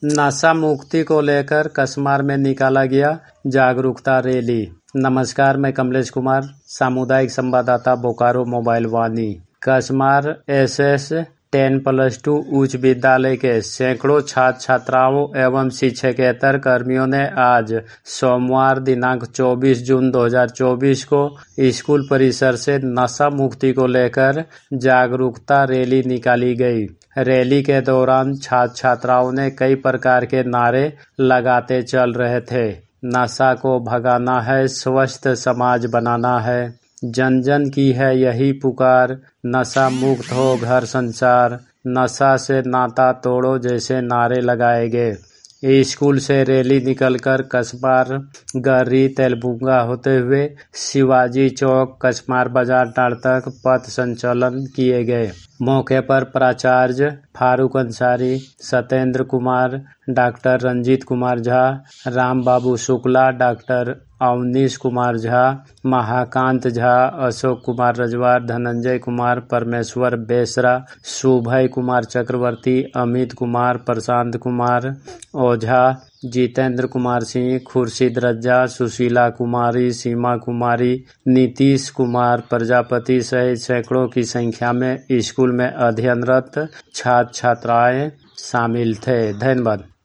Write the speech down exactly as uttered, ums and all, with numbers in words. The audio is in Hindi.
नशा मुक्ति को लेकर कसमार में निकाला गया जागरूकता रैली। नमस्कार, मैं कमलेश कुमार, सामुदायिक संवाददाता Bokaro mobile Vani. Kasmar S S ten plus two उच्च विद्यालय के सैकड़ों छात्र छात्राओं एवं शिक्षकेतर कर्मियों ने आज सोमवार दिनांक चौबीस जून दो हज़ार चौबीस को स्कूल परिसर से नशा मुक्ति को लेकर जागरूकता रैली निकाली गई। रैली के दौरान छात्र छात्राओं ने कई प्रकार के नारे लगाते चल रहे थे। नशा को भगाना है, स्वस्थ समाज बनाना है, जन जन की है यही पुकार, नशा मुक्त हो घर संसार, नशा से नाता तोड़ो जैसे नारे लगाए गए। स्कूल से रैली निकलकर कसमार गर्री तेलबुंगा होते हुए शिवाजी चौक कसमार बाजार टाड़ तक पथ संचलन किए गए। मौके पर प्राचार्य फारूक अंसारी, सत्येंद्र कुमार, डॉक्टर रंजीत कुमार झा, राम बाबू शुक्ला, डॉक्टर अवनीश कुमार झा, महाकांत झा, अशोक कुमार रजवार, धनंजय कुमार, परमेश्वर बेसरा, शुभय कुमार चक्रवर्ती, अमित कुमार, प्रशांत कुमार ओझा, जितेंद्र कुमार सिंह, खुर्शीद रज्जा, सुशीला कुमारी, सीमा कुमारी, नीतीश कुमार प्रजापति सहित सैकड़ों की संख्या में स्कूल में अध्ययनरत छात्र छात्राएं शामिल थे। धन्यवाद।